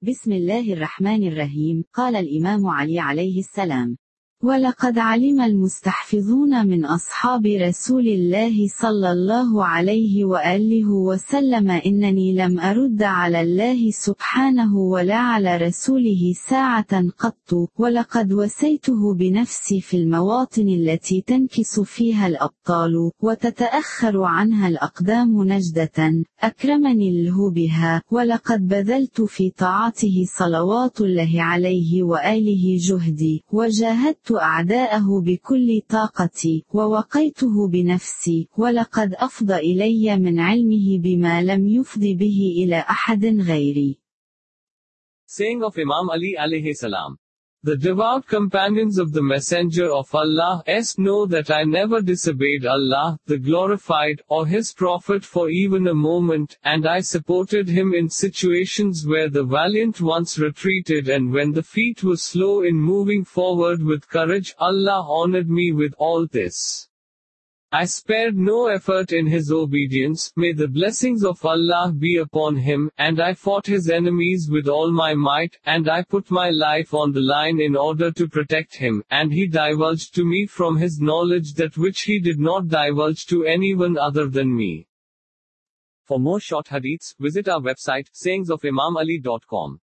بسم الله الرحمن الرحيم. قال الإمام علي عليه السلام: ولقد علم المستحفظون من أصحاب رسول الله صلى الله عليه وآله وسلم إنني لم أرد على الله سبحانه ولا على رسوله ساعة قط، ولقد وسيته بنفسي في المواطن التي تنكس فيها الأبطال وتتأخر عنها الأقدام نجدة، أكرمني الله بها، ولقد بذلت في طاعته صلوات الله عليه وآله جهدي، وجاهدت أعداءه بكل طاقتي، ووقيته بنفسي، ولقد أفضى إلي من علمه بما لم يفض به إلى أحد غيري. Saying of Imam Ali alayhi salam. The devout companions of the Messenger of Allah know that I never disobeyed Allah, the glorified, or His Prophet for even a moment, and I supported him in situations where the valiant ones retreated and when the feet were slow in moving forward with courage. Allah honored me with all this. I spared no effort in his obedience, may the blessings of Allah be upon him, and I fought his enemies with all my might, and I put my life on the line in order to protect him, and he divulged to me from his knowledge that which he did not divulge to anyone other than me. For more short hadiths, visit our website, sayingsofimamali.com.